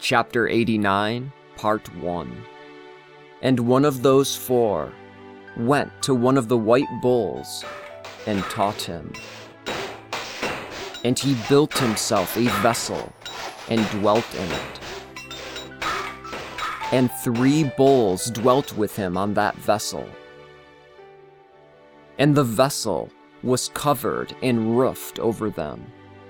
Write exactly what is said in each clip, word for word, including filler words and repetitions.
Chapter eighty-nine, Part one. And one of those four went to one of the white bulls and taught him. And he built himself a vessel and dwelt in it. And three bulls dwelt with him on that vessel. And the vessel was covered and roofed over them.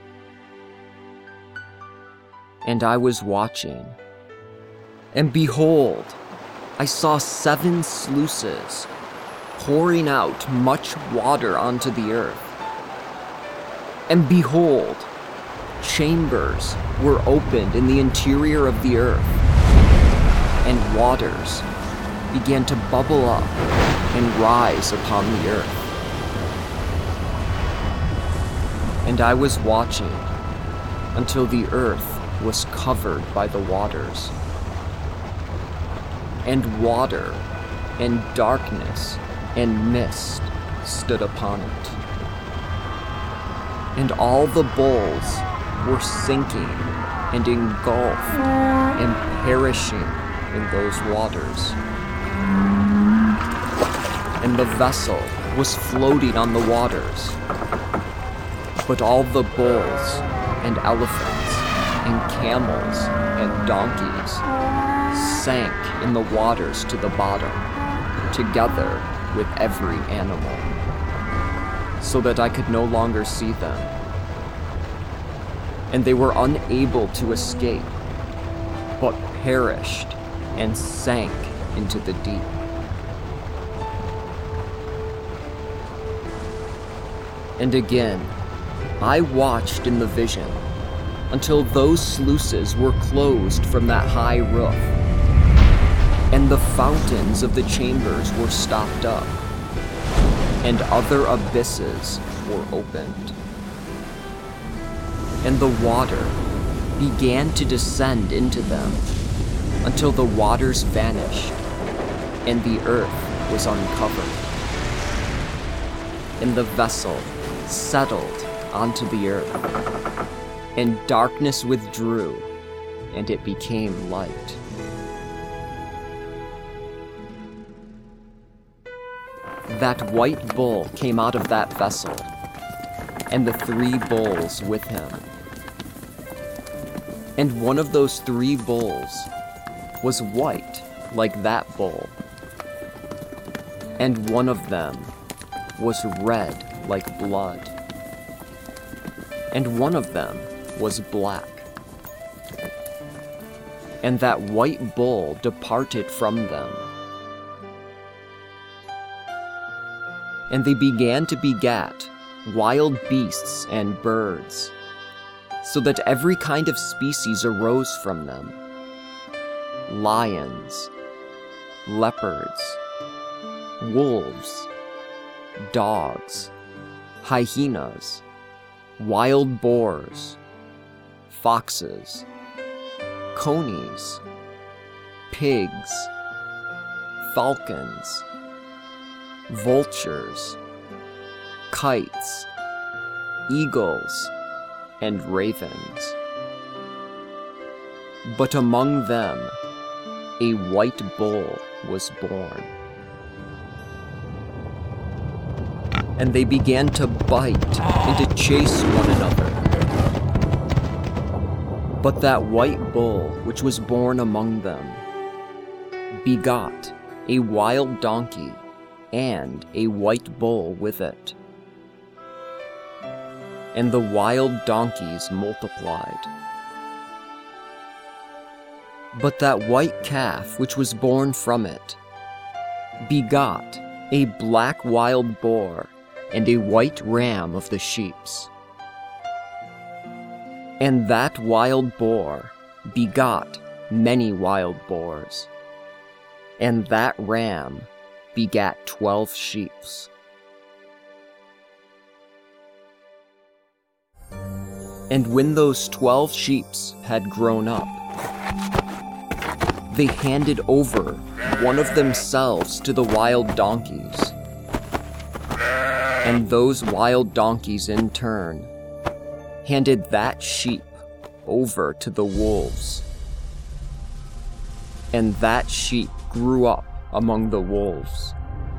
And I was watching, and behold, I saw seven sluices pouring out much water onto the earth. And behold, chambers were opened in the interior of the earth, and waters began to bubble up and rise upon the earth. And I was watching until the earth was covered by the waters, and water and darkness and mist stood upon it. And all the bulls were sinking and engulfed and perishing in those waters. And the vessel was floating on the waters, but all the bulls and elephants and camels and donkeys sank in the waters to the bottom, together with every animal, so that I could no longer see them. And they were unable to escape, but perished and sank into the deep. And again, I watched in the vision until those sluices were closed from that high roof, and the fountains of the chambers were stopped up, and other abysses were opened. And the water began to descend into them until the waters vanished, and the earth was uncovered. And the vessel settled onto the earth, and darkness withdrew, and it became light. That white bull came out of that vessel, and the three bulls with him. And one of those three bulls was white like that bull, and one of them was red like blood, and one of them was black. And that white bull departed from them. And they began to begat wild beasts and birds, so that every kind of species arose from them: lions, leopards, wolves, dogs, hyenas, wild boars, foxes, conies, pigs, falcons, vultures, kites, eagles, and ravens. But among them, a white bull was born. And they began to bite and to chase one another. But that white bull which was born among them begot a wild donkey and a white bull with it. And the wild donkeys multiplied. But that white calf which was born from it begot a black wild boar and a white ram of the sheeps. And that wild boar begot many wild boars, and that ram begat twelve sheeps. And when those twelve sheeps had grown up, they handed over one of themselves to the wild donkeys, and those wild donkeys in turn handed that sheep over to the wolves, And that sheep grew up among the wolves.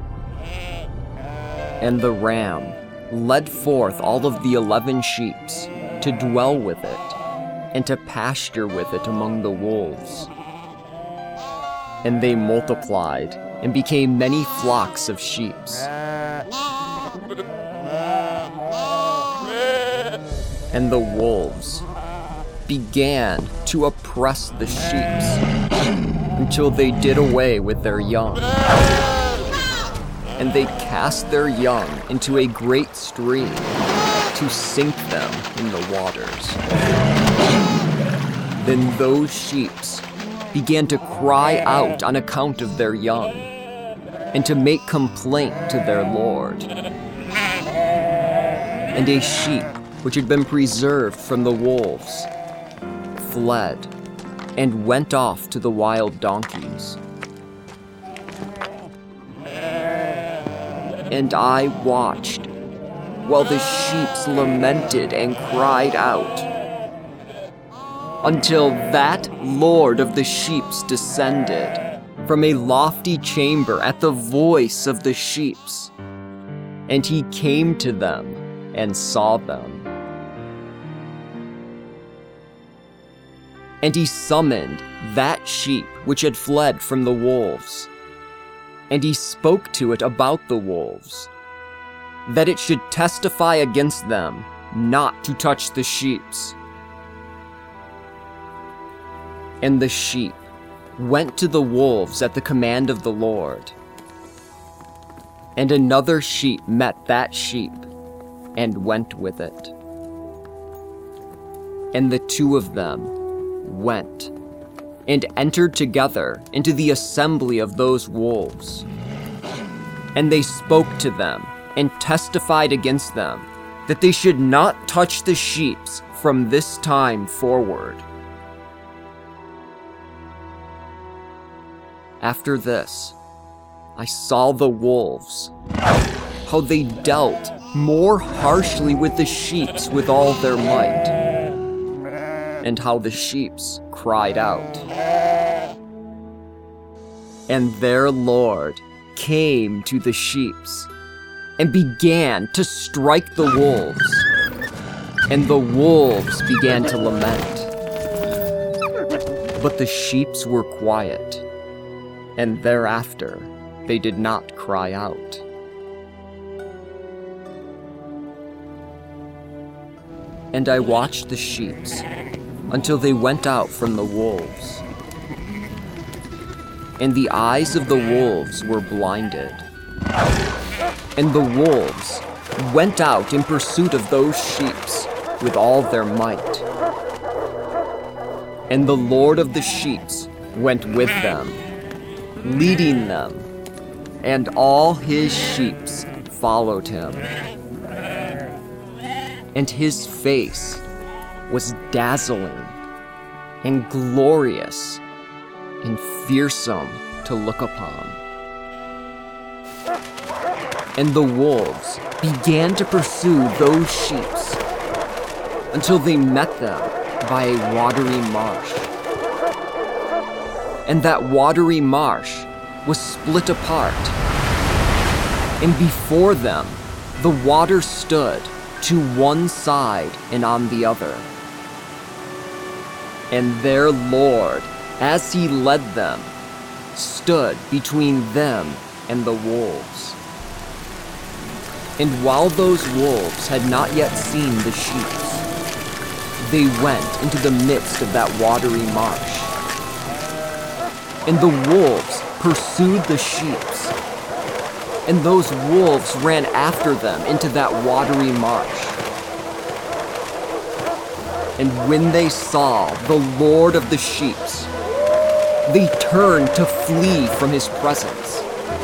And the ram led forth all of the eleven sheep to dwell with it, and to pasture with it among the wolves. And they multiplied and became many flocks of sheep. And the wolves began to oppress the sheep until they did away with their young. And they cast their young into a great stream to sink them in the waters. Then those sheep began to cry out on account of their young, and to make complaint to their lord. And a sheep which had been preserved from the wolves fled and went off to the wild donkeys. And I watched while the sheep lamented and cried out, until that lord of the sheep descended from a lofty chamber at the voice of the sheep, and he came to them and saw them. And he summoned that sheep which had fled from the wolves, and he spoke to it about the wolves, that it should testify against them not to touch the sheep. And the sheep went to the wolves at the command of the Lord. And another sheep met that sheep and went with it. And the two of them went and entered together into the assembly of those wolves. And they spoke to them and testified against them that they should not touch the sheep from this time forward. After this, I saw the wolves, how they dealt more harshly with the sheep with all their might, and how the sheep cried out. And their lord came to the sheep and began to strike the wolves, and the wolves began to lament. But the sheep were quiet, and thereafter they did not cry out. And I watched the sheep until they went out from the wolves. And the eyes of the wolves were blinded. And the wolves went out in pursuit of those sheep with all their might. And the Lord of the sheep went with them, leading them, and all his sheep followed him. And his face was dazzling and glorious and fearsome to look upon. And the wolves began to pursue those sheep until they met them by a watery marsh. And that watery marsh was split apart. And before them, the water stood to one side and on the other. And their Lord, as he led them, stood between them and the wolves. And while those wolves had not yet seen the sheep, they went into the midst of that watery marsh. And the wolves pursued the sheep, and those wolves ran after them into that watery marsh. And when they saw the Lord of the sheep, they turned to flee from his presence.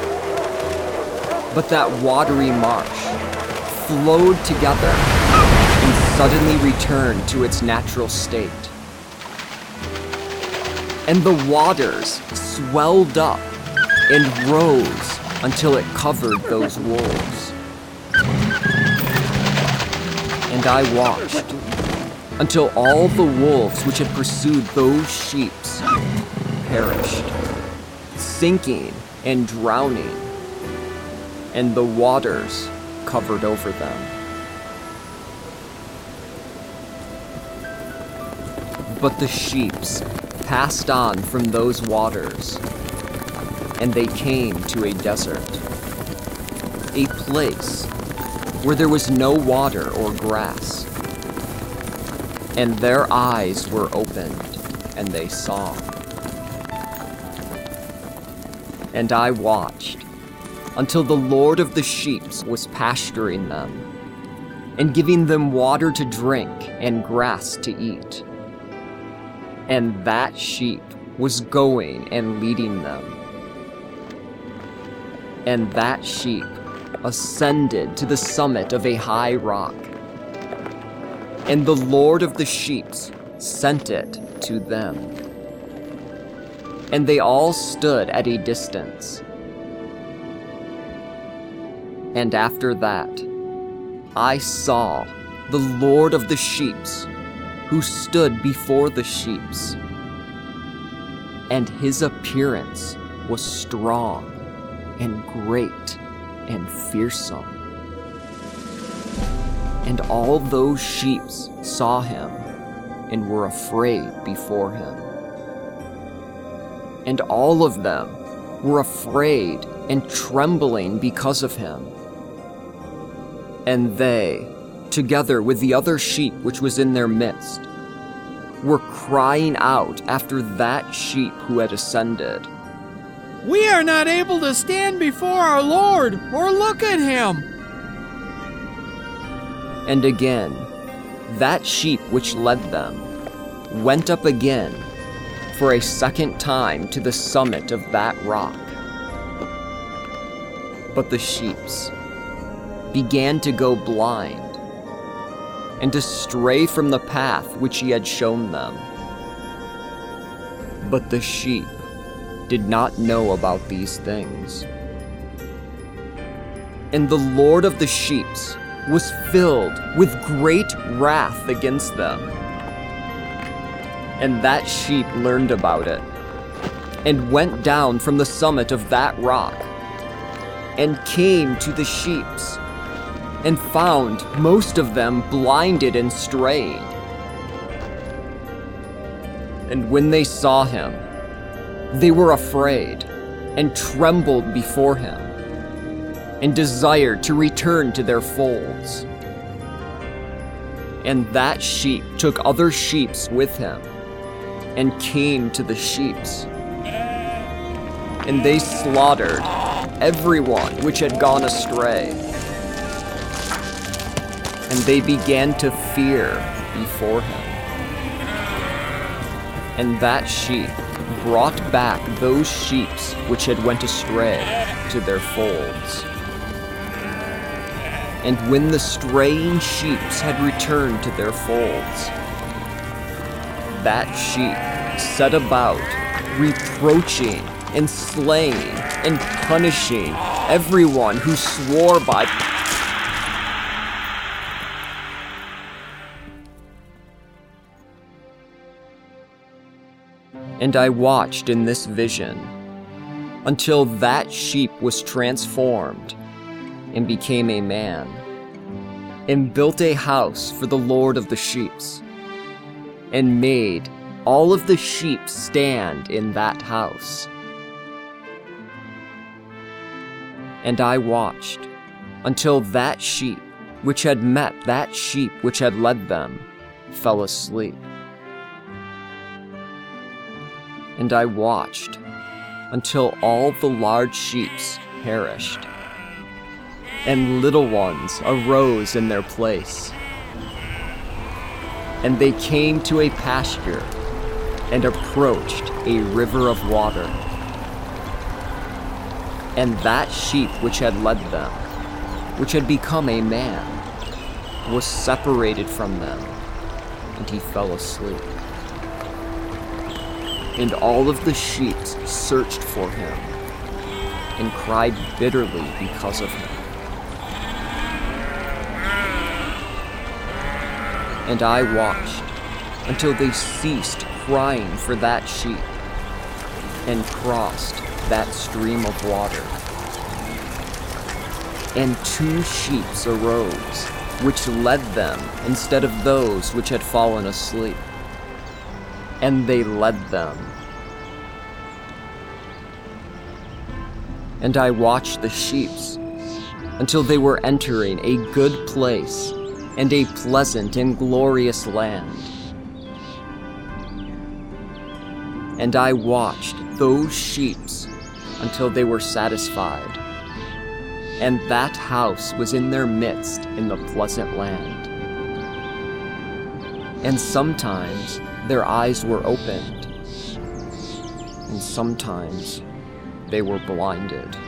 But that watery marsh flowed together and suddenly returned to its natural state. And the waters swelled up and rose until it covered those wolves. And I watched until all the wolves which had pursued those sheep perished, sinking and drowning, and the waters covered over them. But the sheep passed on from those waters, and they came to a desert, a place where there was no water or grass. And their eyes were opened, and they saw. And I watched until the Lord of the sheep was pasturing them, and giving them water to drink and grass to eat. And that sheep was going and leading them. And that sheep ascended to the summit of a high rock. And the Lord of the sheep sent it to them. And they all stood at a distance. And after that, I saw the Lord of the sheep, who stood before the sheep. And his appearance was strong and great and fearsome. And all those sheep saw him and were afraid before him. And all of them were afraid and trembling because of him. And they, together with the other sheep which was in their midst, were crying out after that sheep who had ascended. "We are not able to stand before our Lord or look at him." And again, that sheep which led them went up again for a second time to the summit of that rock. But the sheep began to go blind and to stray from the path which he had shown them. But the sheep did not know about these things. And the Lord of the sheep was filled with great wrath against them. And that sheep learned about it, and went down from the summit of that rock, and came to the sheep, and found most of them blinded and strayed. And when they saw him, they were afraid, and trembled before him, and desired to return to their folds. And that sheep took other sheep with him, and came to the sheep. And they slaughtered everyone which had gone astray. And they began to fear before him. And that sheep brought back those sheep which had went astray to their folds. And when the straying sheep had returned to their folds, that sheep set about reproaching and slaying and punishing everyone who swore by. And I watched in this vision until that sheep was transformed and became a man, and built a house for the Lord of the sheep, and made all of the sheep stand in that house. And I watched until that sheep which had met that sheep which had led them fell asleep. And I watched until all the large sheep perished, and little ones arose in their place. And they came to a pasture and approached a river of water. And that sheep which had led them, which had become a man, was separated from them, and he fell asleep. And all of the sheep searched for him, and cried bitterly because of him. And I watched until they ceased crying for that sheep, and crossed that stream of water. And two sheep arose, which led them instead of those which had fallen asleep. And they led them. And I watched the sheep until they were entering a good place and a pleasant and glorious land. And I watched those sheep until they were satisfied, and that house was in their midst in the pleasant land. And sometimes their eyes were opened, and sometimes they were blinded,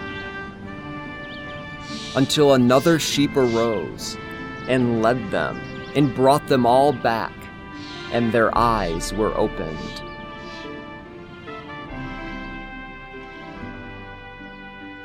until another sheep arose and led them and brought them all back, and their eyes were opened.